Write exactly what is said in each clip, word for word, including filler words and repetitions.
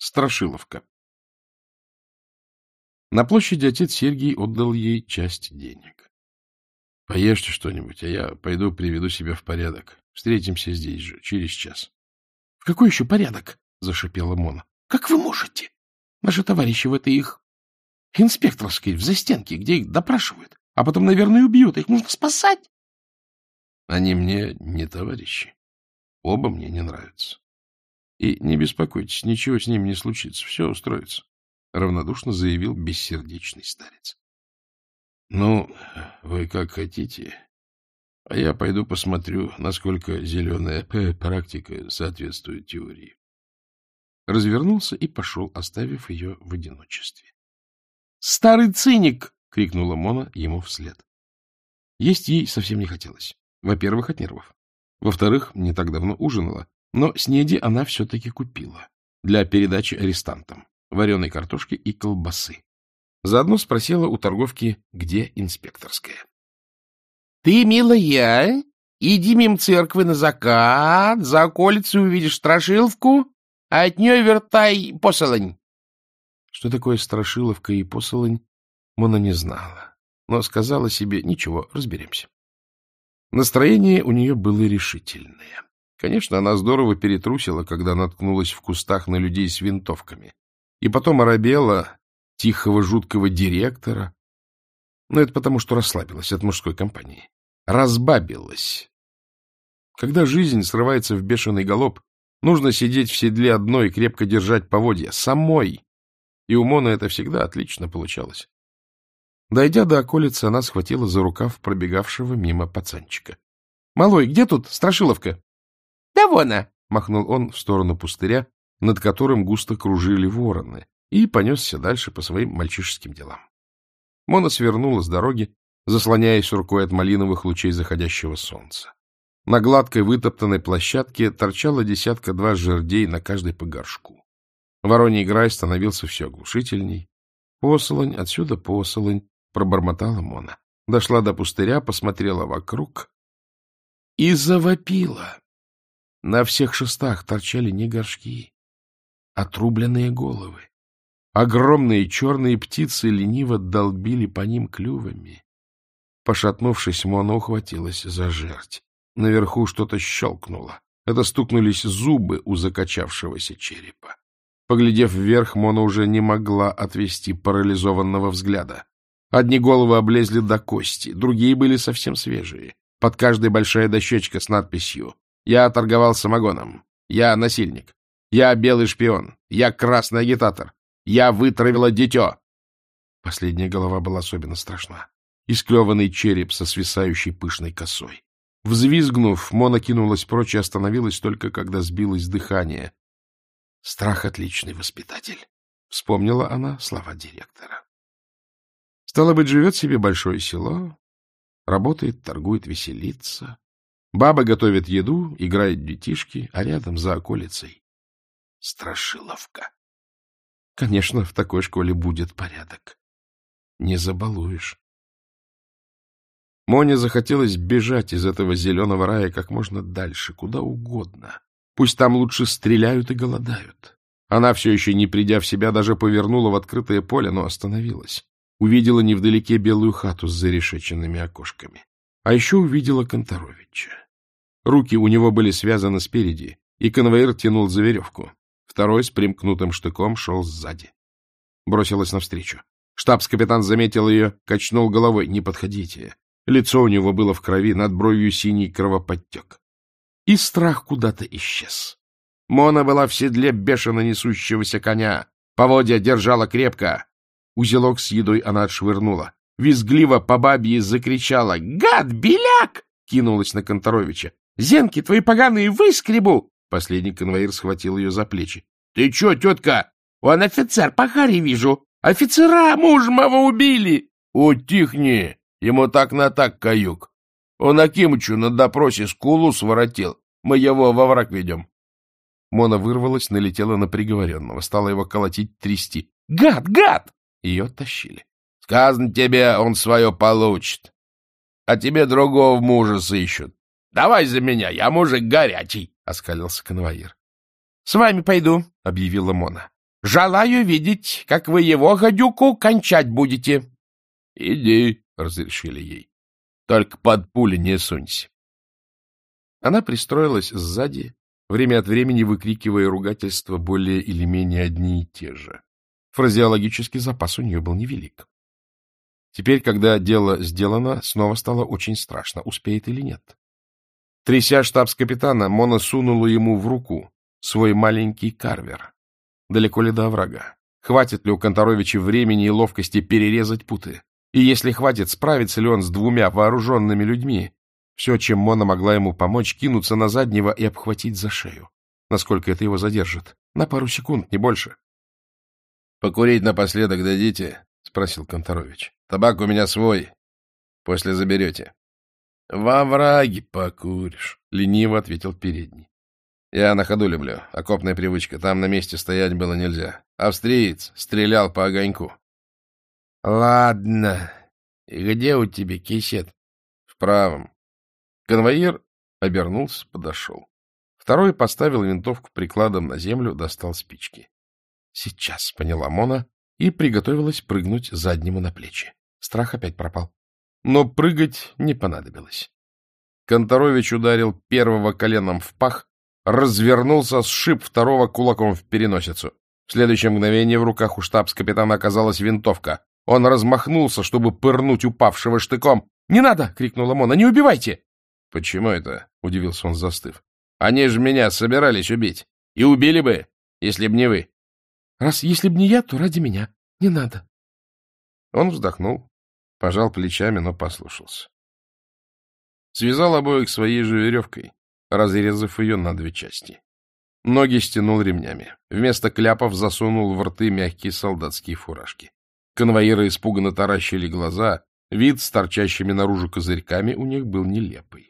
Страшиловка. На площади отец Сергий отдал ей часть денег. — Поешьте что-нибудь, а я пойду приведу себя в порядок. Встретимся здесь же, через час. — В какой еще порядок? — зашипела Мона. — Как вы можете? Наши товарищи в этой их инспекторской, в застенке, где их допрашивают, а потом, наверное, убьют. Их нужно спасать. — Они мне не товарищи. Оба мне не нравятся. И не беспокойтесь, ничего с ними не случится, все устроится, — равнодушно заявил бессердечный старец. — Ну, вы как хотите, а я пойду посмотрю, насколько зеленая практика соответствует теории. Развернулся и пошел, оставив ее в одиночестве. — Старый циник! — крикнула Мона ему вслед. Есть ей совсем не хотелось. Во-первых, от нервов. Во-вторых, не так давно ужинала, но снеди она все-таки купила для передачи арестантам вареной картошки и колбасы. Заодно спросила у торговки, где инспекторская. — Ты, милая, иди мимо церкви на закат, за околицей увидишь Страшиловку, а от нее вертай посолонь. Что такое Страшиловка и посолонь, Мона не знала, но сказала себе: ничего, разберемся. Настроение у нее было решительное. Конечно, она здорово перетрусила, когда наткнулась в кустах на людей с винтовками, и потом оробела тихого жуткого директора. Но это потому, что расслабилась от мужской компании. Разбабилась. Когда жизнь срывается в бешеный галоп, нужно сидеть в седле одной и крепко держать поводья, самой. И у Моны это всегда отлично получалось. Дойдя до околицы, она схватила за рукав пробегавшего мимо пацанчика. — Малой, где тут Страшиловка? — Да вон она! — махнул он в сторону пустыря, над которым густо кружили вороны, и понесся дальше по своим мальчишеским делам. Мона свернула с дороги, заслоняясь рукой от малиновых лучей заходящего солнца. На гладкой вытоптанной площадке торчало десятка-два жердей на каждой по горшку. Вороний грай становился все оглушительней. Посолонь, отсюда посолонь, пробормотала Мона. Дошла до пустыря, посмотрела вокруг и завопила. На всех шестах торчали не горшки, а отрубленные головы. Огромные черные птицы лениво долбили по ним клювами. Пошатнувшись, Мона ухватилась за жерть. Наверху что-то щелкнуло. Это стукнулись зубы у закачавшегося черепа. Поглядев вверх, Мона уже не могла отвести парализованного взгляда. Одни головы облезли до кости, другие были совсем свежие. Под каждой большая дощечка с надписью: «Я торговал самогоном. Я насильник. Я белый шпион. Я красный агитатор. Я вытравила дитё». Последняя голова была особенно страшна. Исклеванный череп со свисающей пышной косой. Взвизгнув, Мона кинулась прочь и остановилась только, когда сбилось дыхание. «Страх — отличный воспитатель», — вспомнила она слова директора. Стало быть, живет себе большое село, работает, торгует, веселится. Баба готовит еду, играют детишки, а рядом, за околицей, Страшиловка. Конечно, в такой школе будет порядок. Не забалуешь. Моне захотелось бежать из этого зеленого рая как можно дальше, куда угодно. Пусть там лучше стреляют и голодают. Она, все еще не придя в себя, даже повернула в открытое поле, но остановилась. Увидела невдалеке белую хату с зарешеченными окошками. А еще увидела Конторовича. Руки у него были связаны спереди, и конвоир тянул за веревку. Второй с примкнутым штыком шел сзади. Бросилась навстречу. Штабс-капитан заметил ее, качнул головой: «Не подходите». Лицо у него было в крови, над бровью синий кровоподтек. И страх куда-то исчез. Мона была в седле бешено несущегося коня. Поводья держала крепко. Узелок с едой она отшвырнула. Визгливо по бабье закричала: «Гад, беляк!» Кинулась на Конторовича. «Зенки твои поганые выскребу!» Последний конвоир схватил ее за плечи. — Ты чё, тетка? Он офицер, по харе вижу. Офицера муж моего убили. — Утихни, ему так на так каюк. Он Акимычу на допросе скулу своротил. Мы его во враг ведем. Мона вырвалась, налетела на приговоренного, стала его колотить, трясти. — Гад, гад! Ее тащили. — Сказано тебе, он свое получит. А тебе другого мужа сыщут. Давай за меня, я мужик горячий, — оскалился конвоир. — С вами пойду, — объявила Мона. Желаю видеть, как вы его, гадюку, кончать будете. — Иди, — разрешили ей. — Только под пули не сунься. Она пристроилась сзади, время от времени выкрикивая ругательства более или менее одни и те же. Фразеологический запас у нее был невелик. Теперь, когда дело сделано, снова стало очень страшно, успеет или нет. Тряся штабс-капитана, Мона сунула ему в руку свой маленький карвер. Далеко ли до оврага? Хватит ли у Конторовича времени и ловкости перерезать путы? И если хватит, справится ли он с двумя вооруженными людьми? Все, чем Мона могла ему помочь, кинуться на заднего и обхватить за шею. Насколько это его задержит? На пару секунд, не больше. — Покурить напоследок дадите? — спросил Конторович. — Табак у меня свой. После заберете. — Во овраге покуришь, — лениво ответил передний. — Я на ходу люблю. Окопная привычка. Там на месте стоять было нельзя. Австриец стрелял по огоньку. — Ладно. И где у тебя кисет? — В правом. Конвоир обернулся, подошел. Второй поставил винтовку прикладом на землю, достал спички. Сейчас, поняла Мона, и приготовилась прыгнуть заднему на плечи. Страх опять пропал. Но прыгать не понадобилось. Конторович ударил первого коленом в пах, развернулся, сшиб второго кулаком в переносицу. В следующее мгновение в руках у штабс-капитана оказалась винтовка. Он размахнулся, чтобы пырнуть упавшего штыком. — Не надо! — крикнула Мона. — Не убивайте! — Почему это? — удивился он, застыв. — Они же меня собирались убить. И убили бы, если б не вы. — Раз если б не я, то ради меня. Не надо. Он вздохнул, пожал плечами, но послушался. Связал обоих своей же веревкой, разрезав ее на две части. Ноги стянул ремнями. Вместо кляпов засунул в рты мягкие солдатские фуражки. Конвоиры испуганно таращили глаза. Вид с торчащими наружу козырьками у них был нелепый.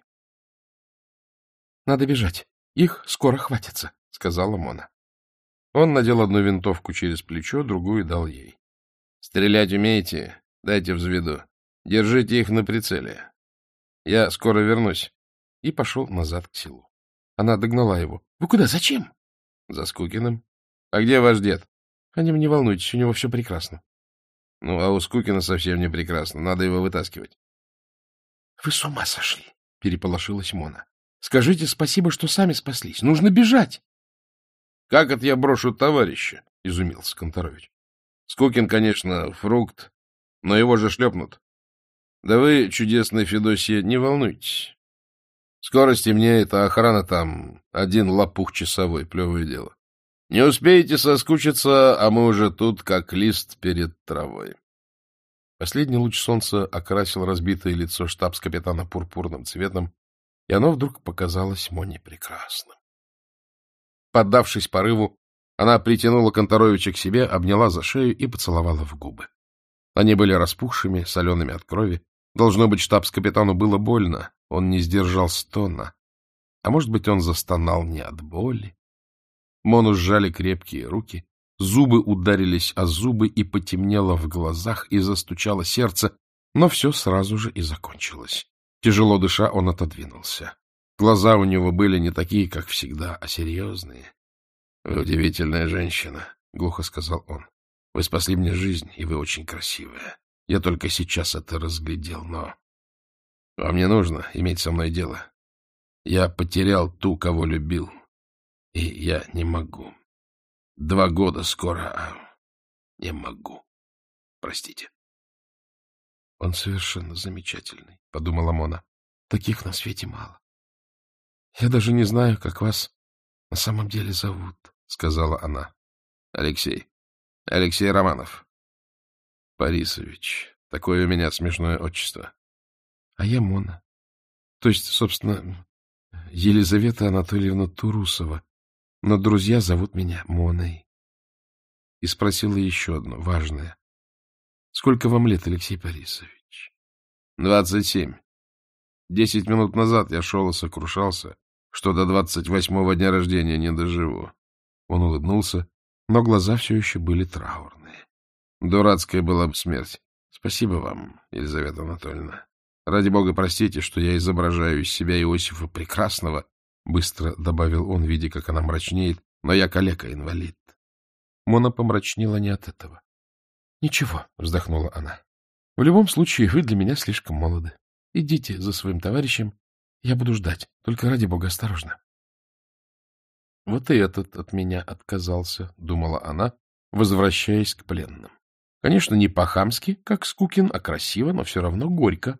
— Надо бежать. Их скоро хватится, — сказала Мона. Он надел одну винтовку через плечо, другую дал ей. — Стрелять умеете? Дайте взведу. Держите их на прицеле. Я скоро вернусь. И пошел назад к селу. Она догнала его. — Вы куда? Зачем? — За Скукиным. — А где ваш дед? — О нем не волнуйтесь, у него все прекрасно. — Ну, а у Скукина совсем не прекрасно. Надо его вытаскивать. — Вы с ума сошли? — переполошилась Мона. — Скажите спасибо, что сами спаслись. Нужно бежать. — Как это я брошу товарища? — изумился Конторович. — Скукин, конечно, фрукт, но его же шлепнут. Да вы, чудесная Федосия, не волнуйтесь. Скоро стемнеет, а охрана там один лопух часовой, плевое дело. Не успеете соскучиться, а мы уже тут, как лист перед травой. Последний луч солнца окрасил разбитое лицо штабс-капитана пурпурным цветом, и оно вдруг показалось Моне прекрасным. Поддавшись порыву, она притянула Конторовича к себе, обняла за шею и поцеловала в губы. Они были распухшими, солеными от крови. Должно быть, штабс-капитану было больно, он не сдержал стона. А может быть, он застонал не от боли. Мону сжали крепкие руки, зубы ударились о зубы, и потемнело в глазах, и застучало сердце, но все сразу же и закончилось. Тяжело дыша, он отодвинулся. Глаза у него были не такие, как всегда, а серьезные. — Вы удивительная женщина, — глухо сказал он. — Вы спасли мне жизнь, и вы очень красивая. Я только сейчас это разглядел, но... Вам не нужно иметь со мной дело. Я потерял ту, кого любил, и я не могу. Два года скоро, а не могу. Простите. — Он совершенно замечательный, — подумала Мона. — Таких на свете мало. — Я даже не знаю, как вас на самом деле зовут, — сказала она. — Алексей. Алексей Романов. — Борисович. Такое у меня смешное отчество. — А я Мона. То есть, собственно, Елизавета Анатольевна Турусова. Но друзья зовут меня Моной. И спросила еще одно, важное. — Сколько вам лет, Алексей Борисович? — Двадцать семь. Десять минут назад я шел и сокрушался, что до двадцать восьмого дня рождения не доживу. Он улыбнулся, но глаза все еще были траурные. Дурацкая была бы смерть. Спасибо вам, Елизавета Анатольевна. Ради бога, простите, что я изображаю из себя Иосифа Прекрасного, — быстро добавил он, видя, как она мрачнеет, — но я калека-инвалид. Мона помрачнела не от этого. — Ничего, — вздохнула она. — В любом случае, вы для меня слишком молоды. Идите за своим товарищем. Я буду ждать. Только ради бога осторожно. — Вот и этот от меня отказался, — думала она, возвращаясь к пленным. Конечно, не по-хамски, как Скукин, а красиво, но все равно горько.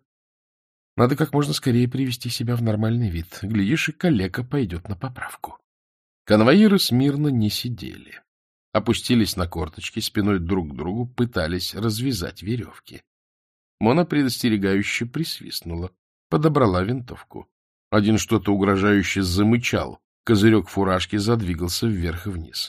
Надо как можно скорее привести себя в нормальный вид. Глядишь, и калека пойдет на поправку. Конвоиры смирно не сидели. Опустились на корточки, спиной друг к другу, пытались развязать веревки. Мона предостерегающе присвистнула, подобрала винтовку. Один что-то угрожающе замычал, козырек фуражки задвигался вверх и вниз.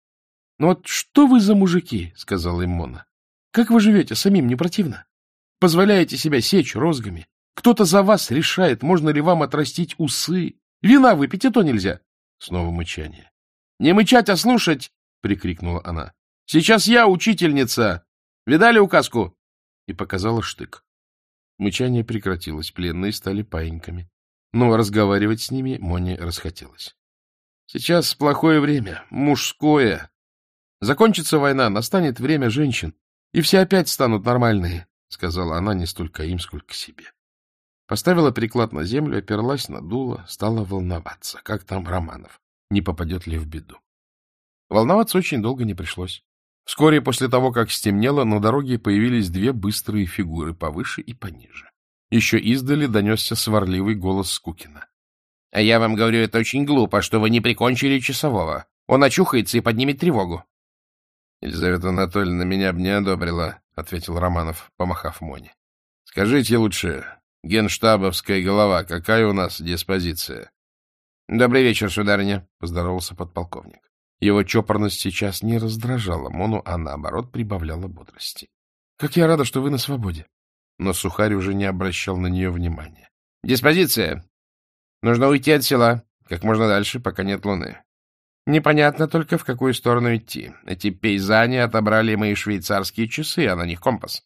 — Ну вот что вы за мужики, — сказала им Мона. — Как вы живете, самим не противно? Позволяете себя сечь розгами? Кто-то за вас решает, можно ли вам отрастить усы. Вина выпить, и то нельзя. Снова мычание. — Не мычать, а слушать! — прикрикнула она. — Сейчас я учительница! Видали указку? И показала штык. Мычание прекратилось, пленные стали паиньками. Но разговаривать с ними Моне расхотелось. — Сейчас плохое время, мужское. Закончится война, настанет время женщин, и все опять станут нормальные, — сказала она не столько им, сколько себе. Поставила приклад на землю, оперлась на дуло, стала волноваться, как там Романов, не попадет ли в беду. Волноваться очень долго не пришлось. Вскоре после того, как стемнело, на дороге появились две быстрые фигуры, повыше и пониже. Еще издали донесся сварливый голос Скукина. — А я вам говорю, это очень глупо, что вы не прикончили часового. Он очухается и поднимет тревогу. — Елизавета Анатольевна меня бы не одобрила, — ответил Романов, помахав Моне. — Скажите лучше, генштабовская голова, какая у нас диспозиция? — Добрый вечер, сударыня, — поздоровался подполковник. Его чопорность сейчас не раздражала Мону, а наоборот прибавляла бодрости. — Как я рада, что вы на свободе. Но Сухарь уже не обращал на нее внимания. — Диспозиция. Нужно уйти от села как можно дальше, пока нет луны. Непонятно только, в какую сторону идти. Эти пейзане отобрали мои швейцарские часы, а на них компас.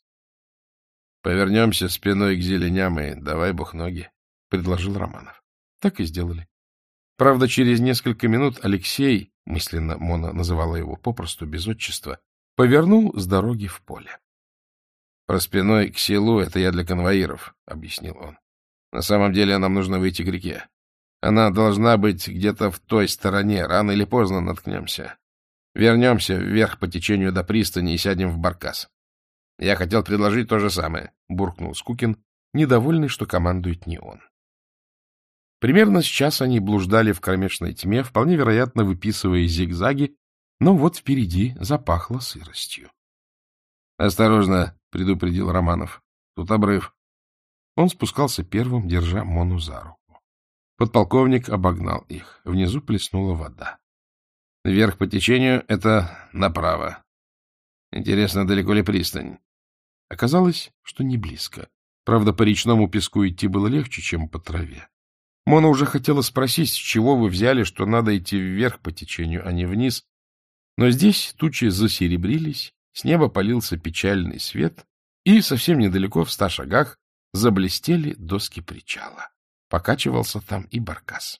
— Повернемся спиной к зеленям и давай бухноги, — предложил Романов. Так и сделали. Правда, через несколько минут Алексей, мысленно Мона называла его попросту без отчества, повернул с дороги в поле. — Про спиной к селу — это я для конвоиров, — объяснил он. — На самом деле нам нужно выйти к реке. Она должна быть где-то в той стороне. Рано или поздно наткнемся. Вернемся вверх по течению до пристани и сядем в баркас. Я хотел предложить то же самое, — буркнул Скукин, недовольный, что командует не он. Примерно с час они блуждали в кромешной тьме, вполне вероятно, выписывая зигзаги, но вот впереди запахло сыростью. — Осторожно, — предупредил Романов. — Тут обрыв. Он спускался первым, держа Мону за руку. Подполковник обогнал их. Внизу плеснула вода. Вверх по течению — это направо. Интересно, далеко ли пристань? Оказалось, что не близко. Правда, по речному песку идти было легче, чем по траве. Мона уже хотела спросить, с чего вы взяли, что надо идти вверх по течению, а не вниз. Но здесь тучи засеребрились, с неба полился печальный свет, и совсем недалеко, в ста шагах, заблестели доски причала. Покачивался там и баркас.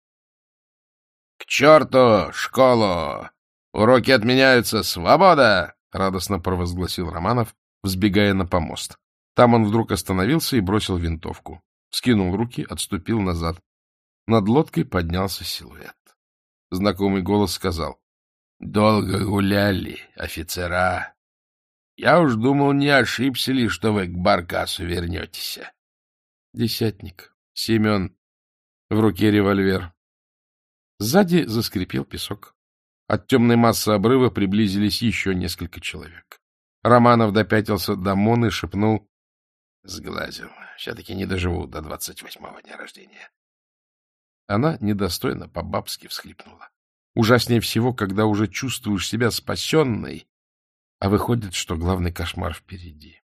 — К черту школу! Уроки отменяются! Свобода! — радостно провозгласил Романов, взбегая на помост. Там он вдруг остановился и бросил винтовку. Скинул руки, отступил назад. Над лодкой поднялся силуэт. Знакомый голос сказал: — Долго гуляли, офицера. Я уж думал, не ошибся ли, что вы к баркасу вернетесь. Десятник. Семен. В руке револьвер. Сзади заскрипел песок. От темной массы обрыва приблизились еще несколько человек. Романов допятился до Моны и шепнул: — Сглазил. Все-таки не доживу до двадцать восьмого дня рождения. Она недостойно по-бабски всхлипнула. Ужаснее всего, когда уже чувствуешь себя спасенной, а выходит, что главный кошмар впереди.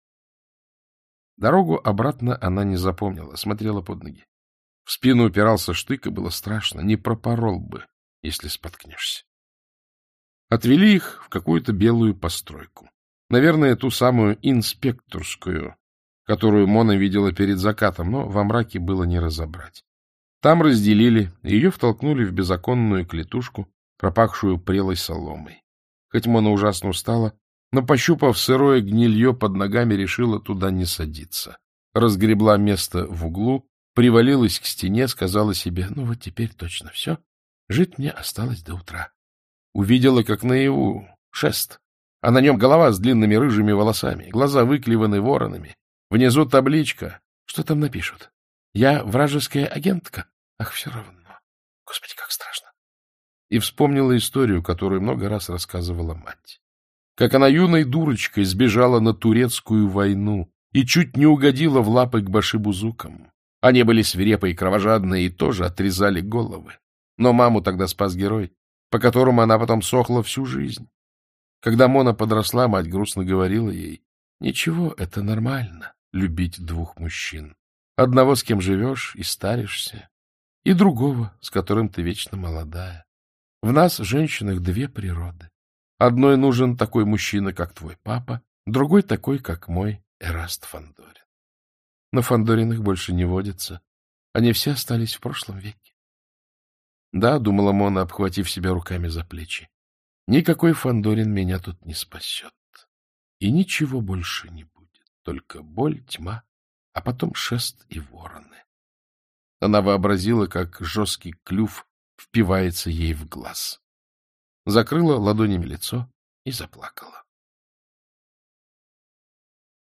Дорогу обратно она не запомнила, смотрела под ноги. В спину упирался штык, и было страшно, не пропорол бы, если споткнешься. Отвели их в какую-то белую постройку. Наверное, ту самую инспекторскую, которую Мона видела перед закатом, но во мраке было не разобрать. Там разделили, и ее втолкнули в безоконную клетушку, пропахшую прелой соломой. Хоть Мона ужасно устала, но, пощупав сырое гнилье под ногами, решила туда не садиться. Разгребла место в углу, привалилась к стене, сказала себе: ну вот теперь точно все, жить мне осталось до утра. Увидела, как наяву шест, а на нем голова с длинными рыжими волосами, глаза выклеваны воронами. Внизу табличка. Что там напишут? Я вражеская агентка? Ах, все равно. Господи, как страшно. И вспомнила историю, которую много раз рассказывала мать. Как она юной дурочкой сбежала на турецкую войну и чуть не угодила в лапы к башибузукам. Они были свирепые и кровожадные и тоже отрезали головы. Но маму тогда спас герой, по которому она потом сохла всю жизнь. Когда Мона подросла, мать грустно говорила ей: ничего, это нормально — любить двух мужчин. Одного, с кем живешь и старишься, и другого, с которым ты вечно молодая. В нас, женщинах, две природы. Одной нужен такой мужчина, как твой папа, другой такой, как мой Эраст Фандорин. Но Фандориных больше не водится. Они все остались в прошлом веке. Да, — думала Мона, обхватив себя руками за плечи, — никакой Фандорин меня тут не спасет. И ничего больше не будет. Только боль, тьма, а потом шест и вороны. Она вообразила, как жесткий клюв впивается ей в глаз. Закрыла ладонями лицо и заплакала.